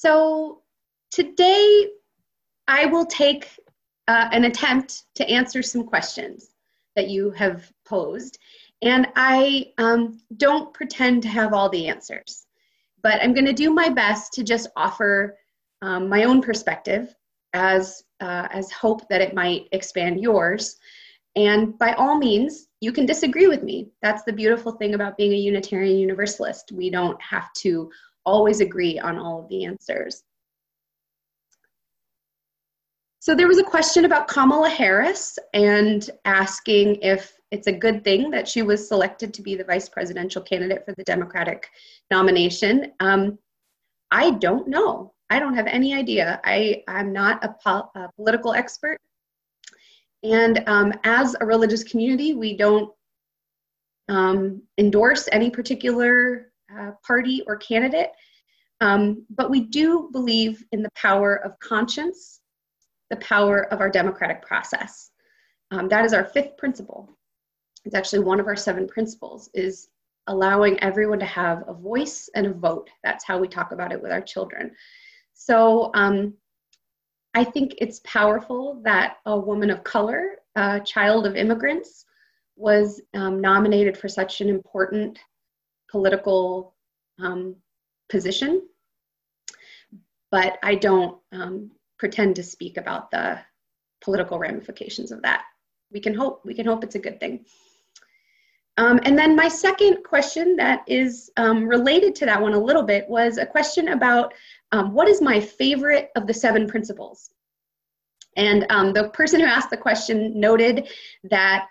So today I will take an attempt to answer some questions that you have posed. And I don't pretend to have all the answers, but I'm going to do my best to just offer my own perspective as hope that it might expand yours. And by all means, you can disagree with me. That's the beautiful thing about being a Unitarian Universalist. We don't have to always agree on all of the answers. So there was a question about Kamala Harris and asking if it's a good thing that she was selected to be the vice presidential candidate for the Democratic nomination. I don't know. I don't have any idea. I'm not a political expert. And as a religious community, we don't endorse any particular party or candidate, but we do believe in the power of conscience, the power of our democratic process. That is our fifth principle. It's actually one of our 7 principles, is allowing everyone to have a voice and a vote. That's how we talk about it with our children. So I think it's powerful that a woman of color, a child of immigrants, was nominated for such an important political position. But I don't pretend to speak about the political ramifications of that. We can hope it's a good thing. And then my second question that is related to that one a little bit was a question about what is my favorite of the 7 principles? And the person who asked the question noted that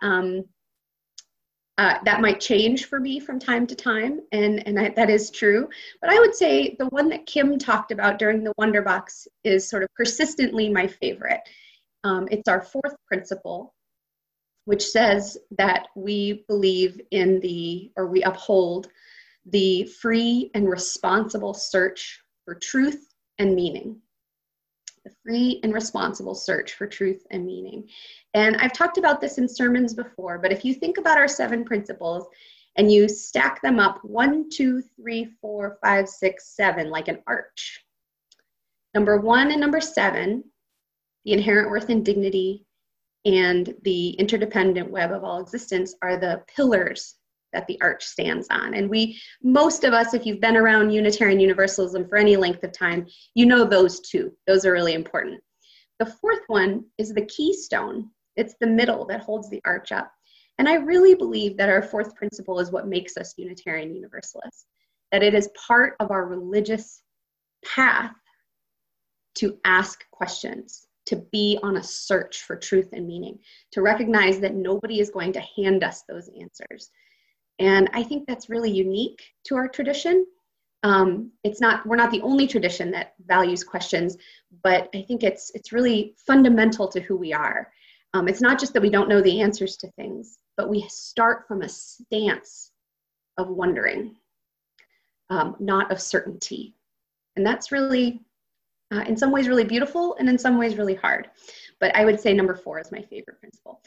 that might change for me from time to time, and that is true. But I would say the one that Kim talked about during the Wonder Box is sort of persistently my favorite. It's our 4th principle, which says that we believe in we uphold the free and responsible search for truth and meaning. The free and responsible search for truth and meaning. And I've talked about this in sermons before, but if you think about our 7 principles and you stack them up 1, 2, 3, 4, 5, 6, 7, like an arch. Number 1 and number 7, the inherent worth and dignity and the interdependent web of all existence, are the pillars that the arch stands on. And most of us, if you've been around Unitarian Universalism for any length of time, you know those 2. Those are really important. The 4th one is the keystone. It's the middle that holds the arch up. And I really believe that our 4th principle is what makes us Unitarian Universalists, that it is part of our religious path to ask questions, to be on a search for truth and meaning, to recognize that nobody is going to hand us those answers. And I think that's really unique to our tradition. We're not the only tradition that values questions, but I think it's really fundamental to who we are. It's not just that we don't know the answers to things, but we start from a stance of wondering, not of certainty. And that's really, in some ways, really beautiful, and in some ways, really hard. But I would say number 4 is my favorite principle.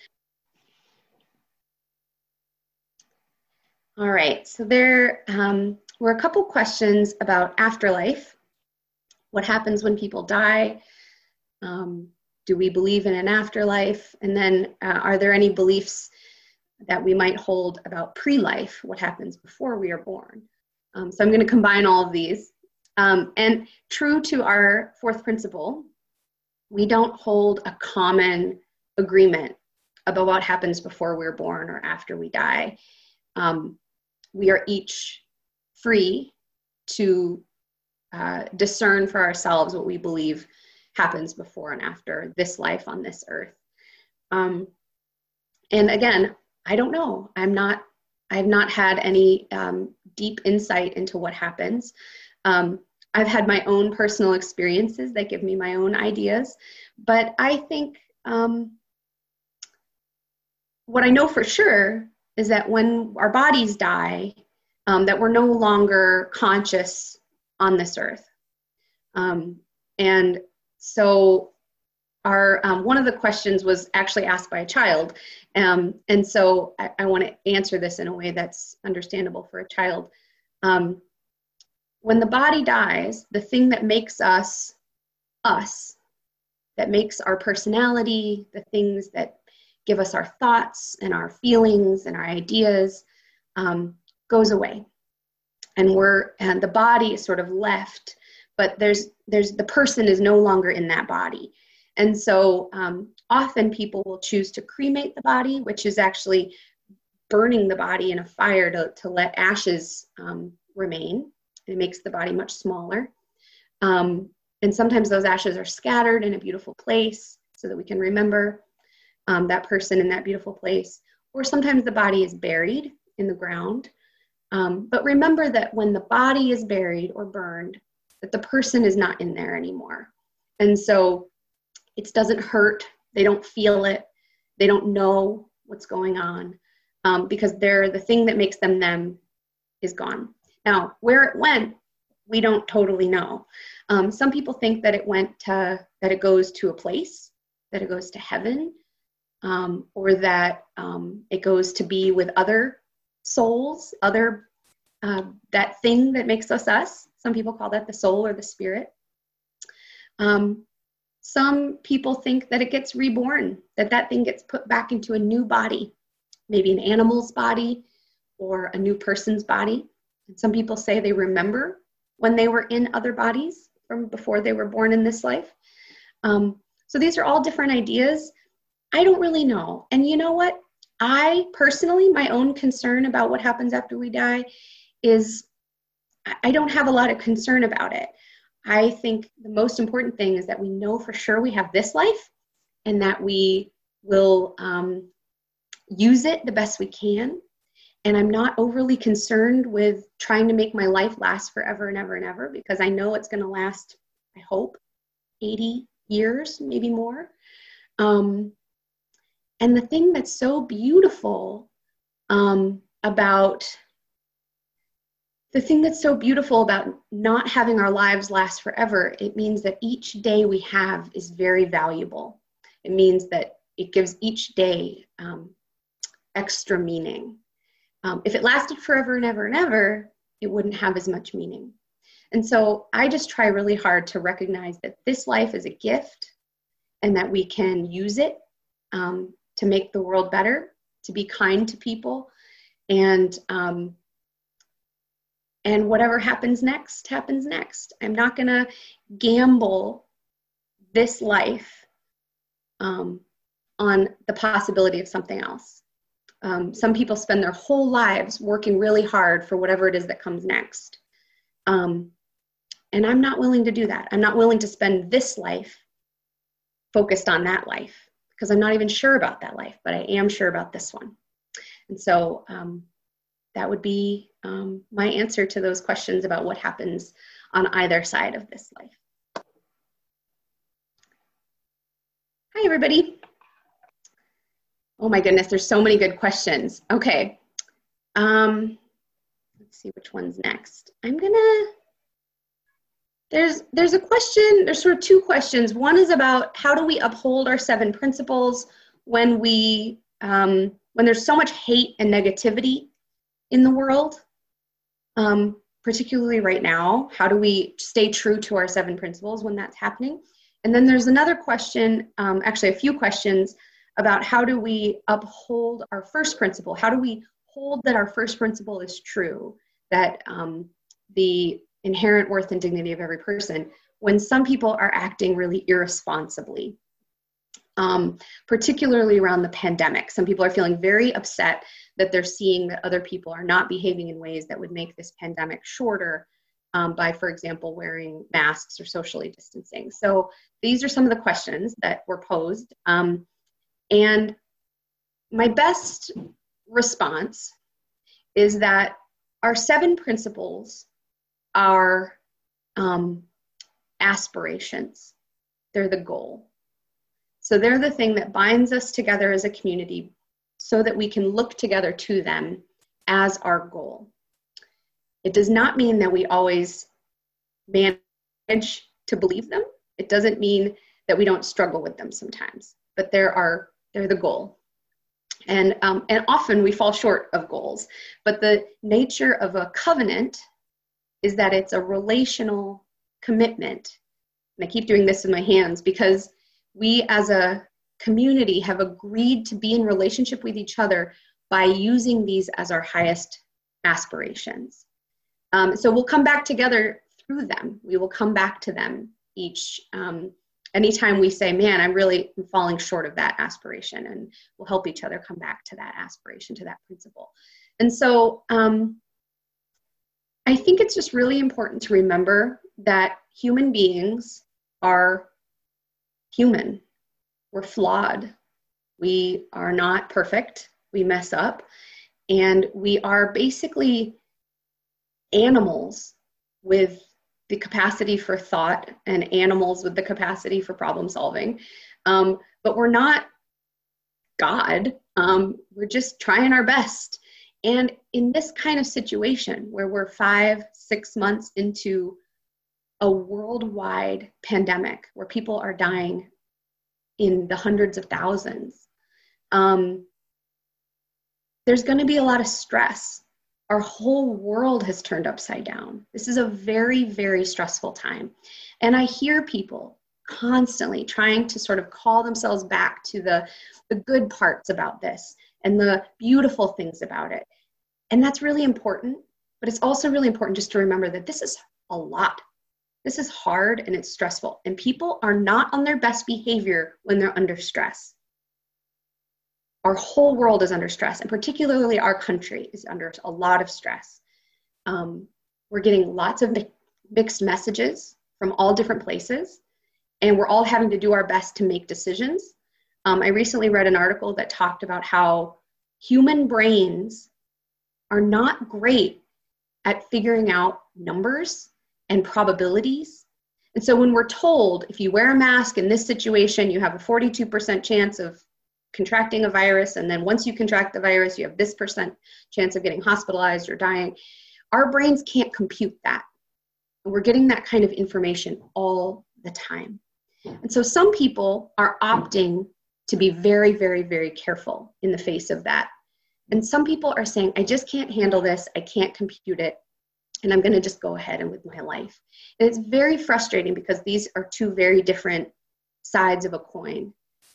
All right, so there were a couple questions about afterlife. What happens when people die? Do we believe in an afterlife? And then are there any beliefs that we might hold about pre-life? What happens before we are born? So I'm going to combine all of these. And true to our 4th principle, we don't hold a common agreement about what happens before we're born or after we die. We are each free to discern for ourselves what we believe happens before and after this life on this earth. And again, I don't know. I've not had any deep insight into what happens. I've had my own personal experiences that give me my own ideas, but I think what I know for sure is that when our bodies die, that we're no longer conscious on this earth. And so one of the questions was actually asked by a child. And so I want to answer this in a way that's understandable for a child. When when the body dies, the thing that makes us us, that makes our personality, the things that give us our thoughts and our feelings and our ideas, goes away. And the body is sort of left, but the person is no longer in that body. And so often people will choose to cremate the body, which is actually burning the body in a fire to let ashes remain. It makes the body much smaller. And sometimes those ashes are scattered in a beautiful place so that we can remember that person in that beautiful place. Or sometimes the body is buried in the ground. But remember that when the body is buried or burned, that the person is not in there anymore. And so it doesn't hurt. They don't feel it. They don't know what's going on because the thing that makes them them is gone. Now, where it went, we don't totally know. Some people think that it goes to a place, that it goes to heaven, or that it goes to be with other souls, that thing that makes us us. Some people call that the soul or the spirit. Some people think that it gets reborn, that thing gets put back into a new body, maybe an animal's body or a new person's body. And some people say they remember when they were in other bodies from before they were born in this life. So these are all different ideas. I don't really know. And you know what? I personally, my own concern about what happens after we die is I don't have a lot of concern about it. I think the most important thing is that we know for sure we have this life and that we will use it the best we can. And I'm not overly concerned with trying to make my life last forever and ever and ever, because I know it's going to last, I hope, 80 years, maybe more. And the thing that's so beautiful about not having our lives last forever, it means that each day we have is very valuable. It means that it gives each day extra meaning. If it lasted forever and ever and ever, it wouldn't have as much meaning. And so I just try really hard to recognize that this life is a gift and that we can use it to make the world better, to be kind to people, and whatever happens next, happens next. I'm not going to gamble this life on the possibility of something else. Some people spend their whole lives working really hard for whatever it is that comes next. And I'm not willing to do that. I'm not willing to spend this life focused on that life because I'm not even sure about that life, but I am sure about this one. And so that would be my answer to those questions about what happens on either side of this life. Hi, everybody. Oh my goodness, there's so many good questions. Okay, let's see which one's next. There's a question, there's sort of two questions. One is about how do we uphold our 7 principles when there's so much hate and negativity in the world, particularly right now. How do we stay true to our 7 principles when that's happening? And then there's another question, actually a few questions, about how do we uphold our first principle? How do we hold that our first principle is true, that the inherent worth and dignity of every person, when some people are acting really irresponsibly, particularly around the pandemic. Some people are feeling very upset that they're seeing that other people are not behaving in ways that would make this pandemic shorter by, for example, wearing masks or socially distancing. So these are some of the questions that were posed. And my best response is that our 7 principles are aspirations. They're the goal. So they're the thing that binds us together as a community so that we can look together to them as our goal. It does not mean that we always manage to believe them. It doesn't mean that we don't struggle with them sometimes, but they're the goal. And often we fall short of goals, but the nature of a covenant is that it's a relational commitment. And I keep doing this in my hands because we as a community have agreed to be in relationship with each other by using these as our highest aspirations. So we'll come back together through them. We will come back to them each, anytime we say, man, I'm really falling short of that aspiration, and we'll help each other come back to that aspiration, to that principle. And so I think it's just really important to remember that human beings are human. We're flawed. We are not perfect. We mess up. And we are basically animals with the capacity for thought and animals with the capacity for problem solving. But we're not God. We're just trying our best. And in this kind of situation where we're 5-6 months into a worldwide pandemic where people are dying in the hundreds of thousands, there's going to be a lot of stress. Our whole world has turned upside down. This is a very, very stressful time. And I hear people constantly trying to sort of call themselves back to the good parts about this and the beautiful things about it. And that's really important, but it's also really important just to remember that this is a lot. This is hard and it's stressful. And people are not on their best behavior when they're under stress. Our whole world is under stress, and particularly our country is under a lot of stress. We're getting lots of mixed messages from all different places, and we're all having to do our best to make decisions. I recently read an article that talked about how human brains are not great at figuring out numbers and probabilities. And so when we're told, if you wear a mask in this situation, you have a 42% chance of contracting a virus, and then once you contract the virus, you have this percent chance of getting hospitalized or dying, our brains can't compute that. And we're getting that kind of information all the time. And so some people are opting to be very, very, very careful in the face of that. And some people are saying, I just can't handle this, I can't compute it, and I'm going to just go ahead and with my life. And it's very frustrating because these are two very different sides of a coin.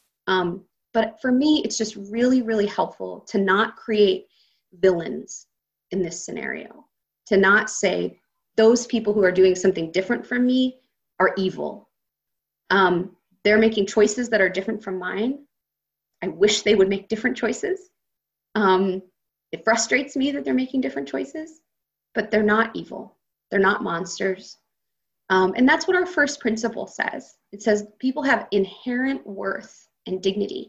But for me, it's just really, really helpful to not create villains in this scenario, to not say those people who are doing something different from me are evil. They're making choices that are different from mine. I wish they would make different choices. It frustrates me that they're making different choices, but they're not evil. They're not monsters. And that's what our first principle says. It says people have inherent worth and dignity.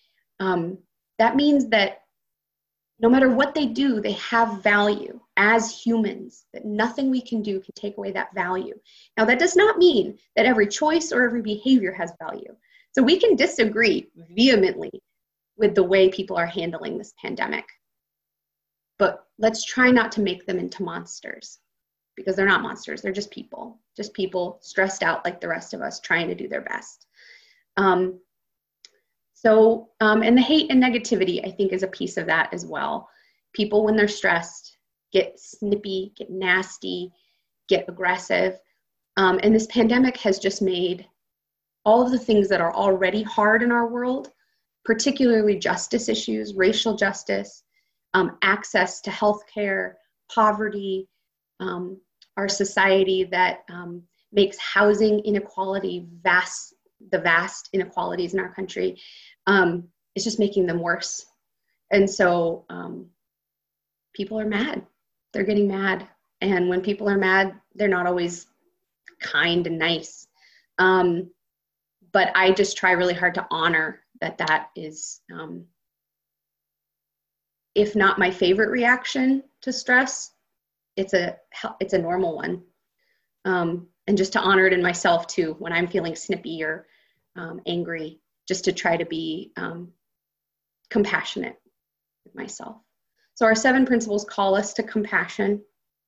That means that no matter what they do, they have value as humans, that nothing we can do can take away that value. Now, that does not mean that every choice or every behavior has value. So we can disagree vehemently with the way people are handling this pandemic. But let's try not to make them into monsters, because they're not monsters. They're just people stressed out like the rest of us, trying to do their best. And the hate and negativity, I think, is a piece of that as well. People, when they're stressed, get snippy, get nasty, get aggressive. And this pandemic has just made all of the things that are already hard in our world, particularly justice issues, racial justice, access to healthcare, poverty, our society that makes housing inequality the vast inequalities in our country, it's just making them worse. And so people are mad. They're getting mad. And when people are mad, they're not always kind and nice. But I just try really hard to honor that is, if not my favorite reaction to stress, it's a normal one. And just to honor it in myself too, when I'm feeling snippy or angry, just to try to be compassionate with myself. So our 7 principles call us to compassion,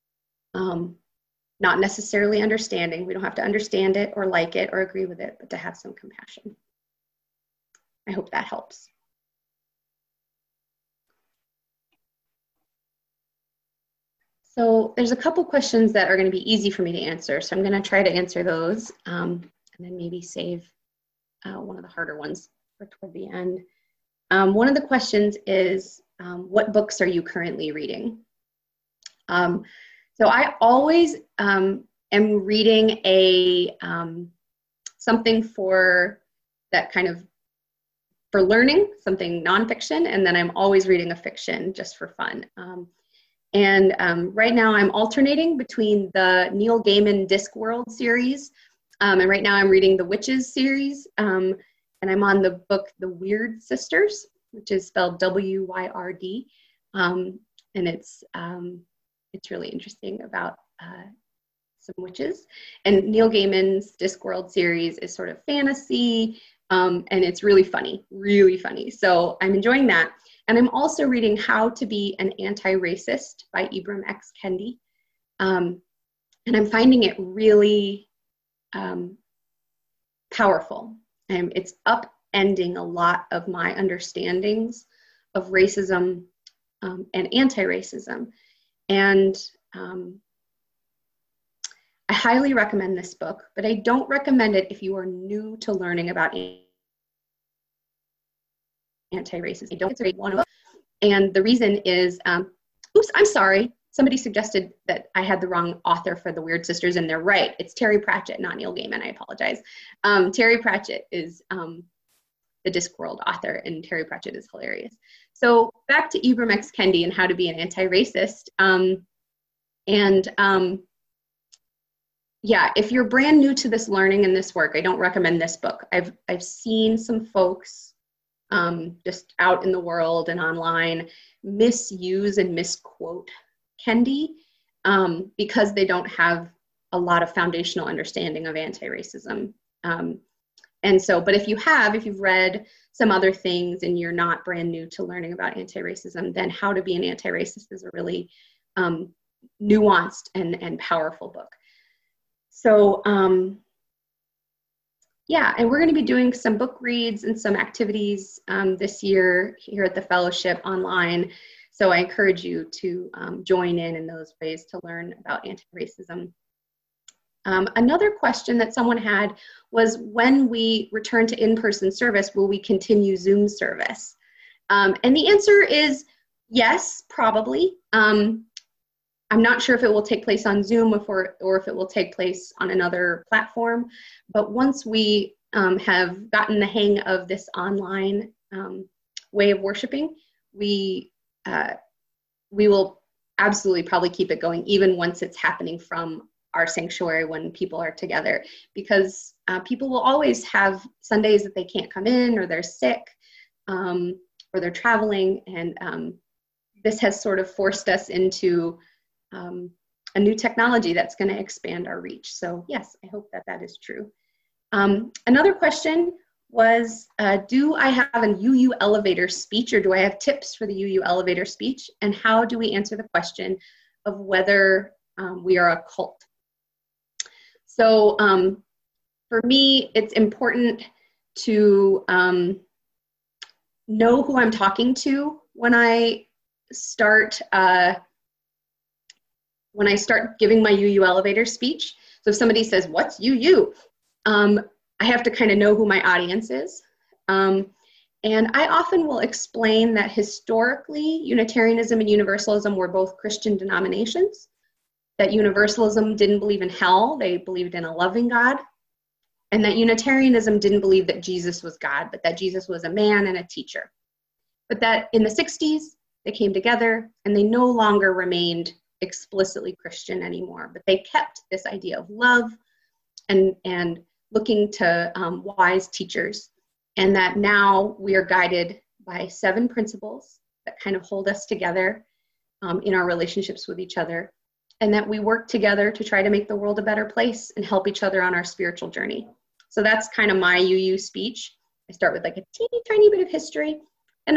not necessarily understanding. We don't have to understand it or like it or agree with it, but to have some compassion. I hope that helps. So there's a couple questions that are going to be easy for me to answer. So I'm going to try to answer those and then maybe save one of the harder ones for toward the end. One of the questions is, what books are you currently reading? So I always am reading a something for that kind of for learning, something nonfiction, and then I'm always reading a fiction just for fun. Right now I'm alternating between the Neil Gaiman Discworld series, and right now I'm reading the Witches series, and I'm on the book The Wyrd Sisters, which is spelled W-Y-R-D, and it's really interesting about some witches. And Neil Gaiman's Discworld series is sort of fantasy, and it's really funny, really funny. So I'm enjoying that. And I'm also reading How to Be an Anti-Racist by Ibram X. Kendi. And I'm finding it really powerful. It's upending a lot of my understandings of racism and anti-racism. And I highly recommend this book, but I don't recommend it if you are new to learning about anti-racism. I don't read one of them. And the reason is, oops, I'm sorry. Somebody suggested that I had the wrong author for The Wyrd Sisters, and they're right. It's Terry Pratchett, not Neil Gaiman. I apologize. Terry Pratchett is the Discworld author, and Terry Pratchett is hilarious. So back to Ibram X. Kendi and How to Be an Anti-Racist. Yeah, if you're brand new to this learning and this work, I don't recommend this book. I've seen some folks just out in the world and online misuse and misquote Kendi because they don't have a lot of foundational understanding of anti-racism. But if you've read some other things and you're not brand new to learning about anti-racism, then How to Be an Anti-Racist is a really nuanced and powerful book. So yeah, and we're going to be doing some book reads and some activities this year here at the fellowship online. So I encourage you to join in those ways to learn about anti-racism. Another question that someone had was, when we return to in-person service, will we continue Zoom service? And the answer is yes, probably. I'm not sure if it will take place on Zoom or if it will take place on another platform, but once we have gotten the hang of this online way of worshiping, we will absolutely probably keep it going, even once it's happening from our sanctuary when people are together, because people will always have Sundays that they can't come in, or they're sick, or they're traveling, and this has sort of forced us into a new technology that's going to expand our reach. So yes, I hope that is true. Another question was, do I have a UU elevator speech, or do I have tips for the UU elevator speech? And how do we answer the question of whether we are a cult? So for me, it's important to know who I'm talking to when I start giving my UU elevator speech. So if somebody says, "What's UU?" I have to kind of know who my audience is. And I often will explain that historically, Unitarianism and Universalism were both Christian denominations, that Universalism didn't believe in hell, they believed in a loving God, and that Unitarianism didn't believe that Jesus was God, but that Jesus was a man and a teacher. But that in the 60s, they came together and they no longer remained explicitly Christian anymore, but they kept this idea of love and looking to wise teachers, and that now we are guided by 7 principles that kind of hold us together in our relationships with each other, and that we work together to try to make the world a better place and help each other on our spiritual journey. So that's kind of my UU speech. I start with like a teeny tiny bit of history, and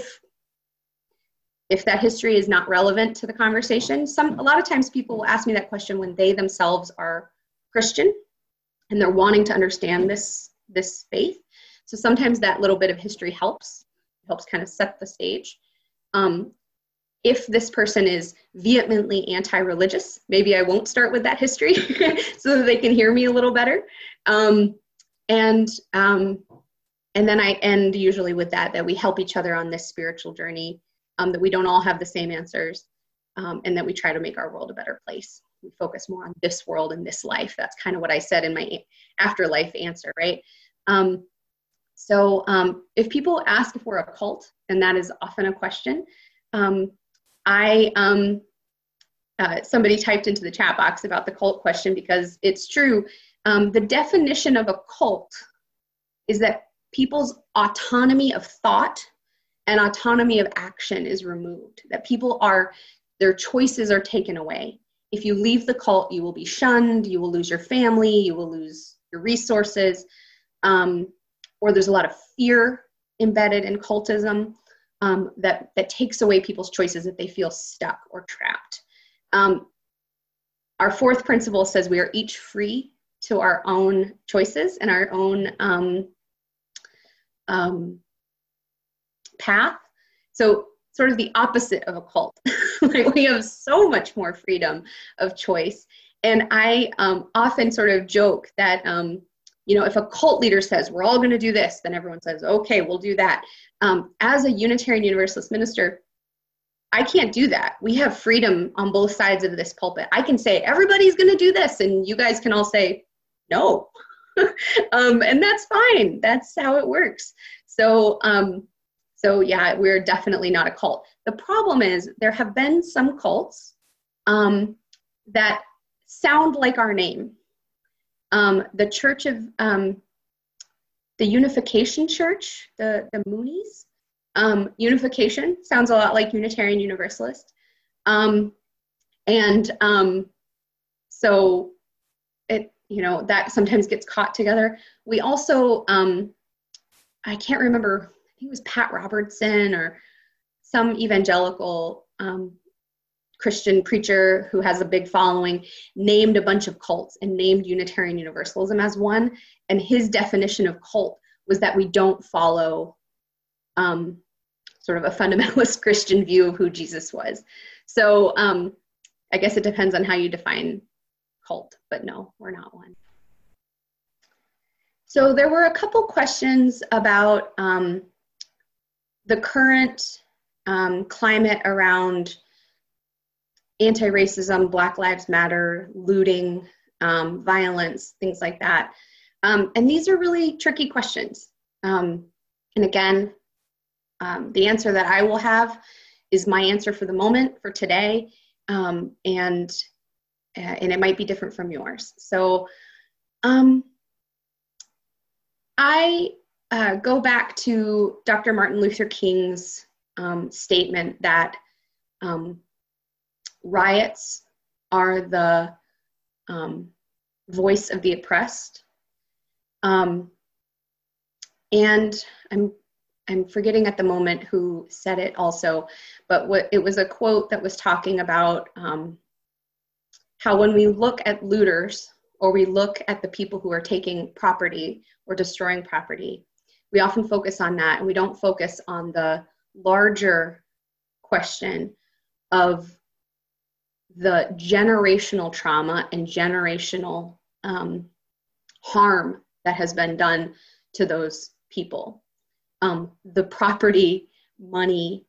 if that history is not relevant to the conversation, a lot of times people will ask me that question when they themselves are Christian and they're wanting to understand this faith. So sometimes that little bit of history helps kind of set the stage. if this person is vehemently anti-religious, maybe I won't start with that history so that they can hear me a little better. And then I end usually with that we help each other on this spiritual journey, that we don't all have the same answers, and that we try to make our world a better place. We focus more on this world and this life. That's kind of what I said in my afterlife answer, right? So if people ask if we're a cult, and that is often a question, somebody typed into the chat box about the cult question, because it's true. The definition of a cult is that people's autonomy of thought and autonomy of action is removed, that their choices are taken away. If you leave the cult, you will be shunned, you will lose your family, you will lose your resources, or there's a lot of fear embedded in cultism that takes away people's choices if they feel stuck or trapped. Our fourth principle says we are each free to our own choices and our own path. So sort of the opposite of a cult. Like, we have so much more freedom of choice. And I often sort of joke that, if a cult leader says, we're all going to do this, then everyone says, okay, we'll do that. As a Unitarian Universalist minister, I can't do that. We have freedom on both sides of this pulpit. I can say, everybody's going to do this, and you guys can all say, no. And that's fine. That's how it works. So yeah, we're definitely not a cult. The problem is there have been some cults that sound like our name. The Church of, the Unification Church, the Moonies, Unification sounds a lot like Unitarian Universalist. So it, that sometimes gets caught together. We also, I can't remember, I think it was Pat Robertson or some evangelical Christian preacher who has a big following, named a bunch of cults and named Unitarian Universalism as one. And his definition of cult was that we don't follow sort of a fundamentalist Christian view of who Jesus was. So I guess it depends on how you define cult, but no, we're not one. So there were a couple questions about the current climate around anti-racism, Black Lives Matter, looting, violence, things like that. And these are really tricky questions. And again, the answer that I will have is my answer for the moment, for today, and it might be different from yours. So I go back to Dr. Martin Luther King's statement that riots are the voice of the oppressed. And I'm forgetting at the moment who said it also, but it was a quote that was talking about how when we look at looters, or we look at the people who are taking property or destroying property, we often focus on that, and we don't focus on the larger question of the generational trauma and generational harm that has been done to those people. The property, money,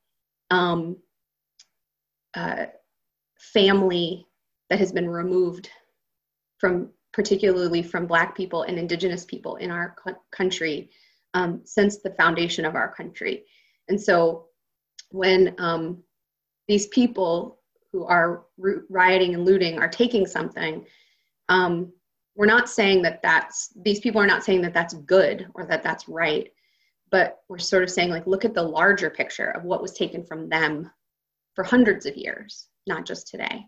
family that has been removed particularly from Black people and Indigenous people in our country since the foundation of our country. And so when these people who are rioting and looting are taking something, we're not saying that these people are not saying that that's good or that that's right, but we're sort of saying, like, look at the larger picture of what was taken from them for hundreds of years, not just today.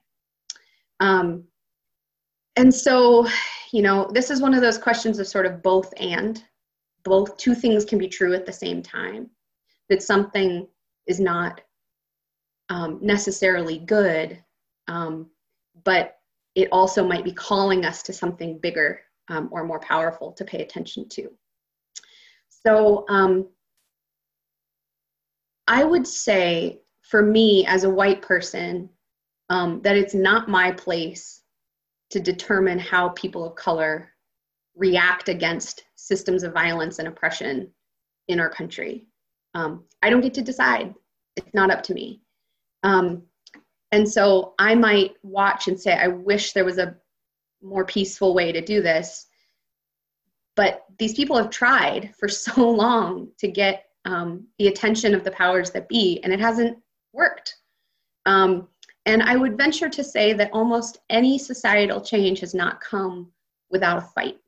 And so, this is one of those questions of sort of both two things can be true at the same time, that something is not necessarily good, but it also might be calling us to something bigger or more powerful to pay attention to. So I would say for me as a white person, that it's not my place to determine how people of color react against systems of violence and oppression in our country. I don't get to decide. It's not up to me. And so I might watch and say, I wish there was a more peaceful way to do this. But these people have tried for so long to get the attention of the powers that be, and it hasn't worked. And I would venture to say that almost any societal change has not come without a fight.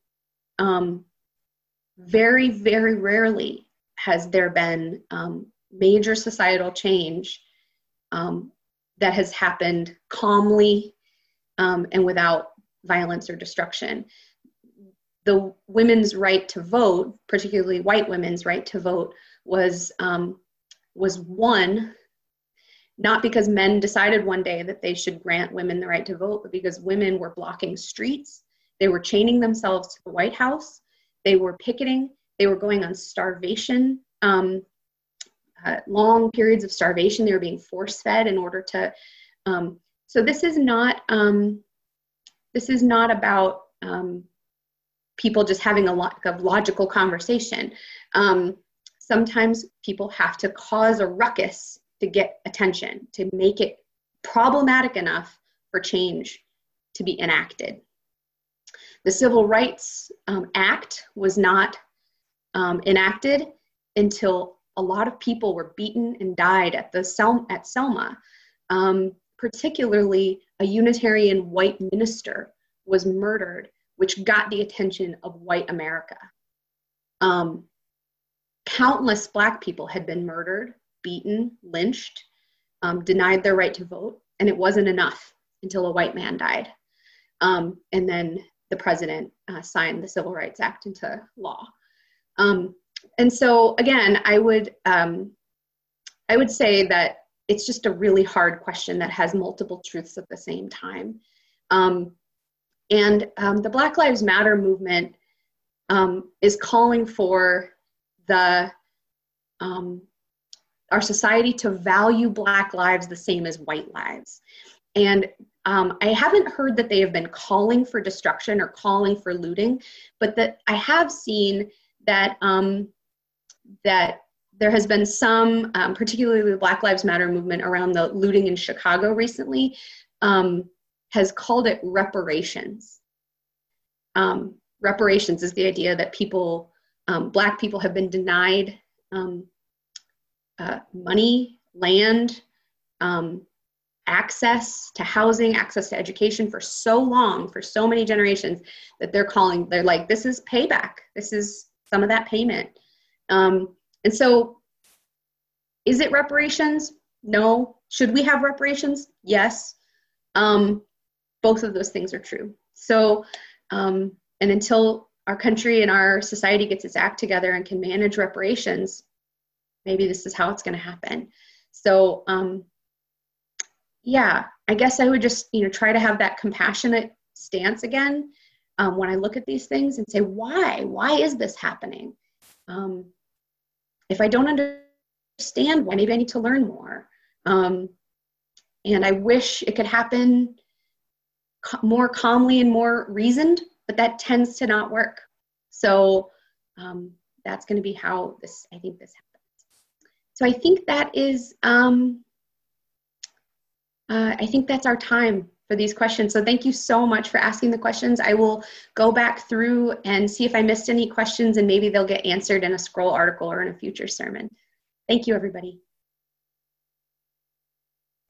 Very, very rarely has there been major societal change that has happened calmly and without violence or destruction. The women's right to vote, particularly white women's right to vote, was won not because men decided one day that they should grant women the right to vote, but because women were blocking streets. They were chaining themselves to the White House. They were picketing. They were going on starvation, long periods of starvation. They were being force-fed in order to. So this is not about people just having a lot of logical conversation. Sometimes people have to cause a ruckus to get attention, to make it problematic enough for change to be enacted. The Civil Rights Act was not enacted until a lot of people were beaten and died at Selma. Particularly, a Unitarian white minister was murdered, which got the attention of white America. Countless Black people had been murdered, beaten, lynched, denied their right to vote, and it wasn't enough until a white man died. And then the president signed the Civil Rights Act into law. And so again, I would say that it's just a really hard question that has multiple truths at the same time. And the Black Lives Matter movement is calling for our society to value Black lives the same as white lives. And I haven't heard that they have been calling for destruction or calling for looting, but that I have seen that that there has been some, particularly the Black Lives Matter movement around the looting in Chicago recently, has called it reparations. Reparations is the idea that people, Black people have been denied money, land, access to housing, access to education for so long, for so many generations, that they're like, this is payback. This is some of that payment. And so, is it reparations? No. Should we have reparations? Yes. Both of those things are true. So, and until our country and our society gets its act together and can manage reparations, maybe this is how it's going to happen. So, yeah, I guess I would just, try to have that compassionate stance again when I look at these things and say, why? Why is this happening? If I don't understand why, maybe I need to learn more. And I wish it could happen more calmly and more reasoned, but that tends to not work. So that's going to be how I think this happens. So I think that is, I think that's our time for these questions. So thank you so much for asking the questions. I will go back through and see if I missed any questions, and maybe they'll get answered in a scroll article or in a future sermon. Thank you, everybody.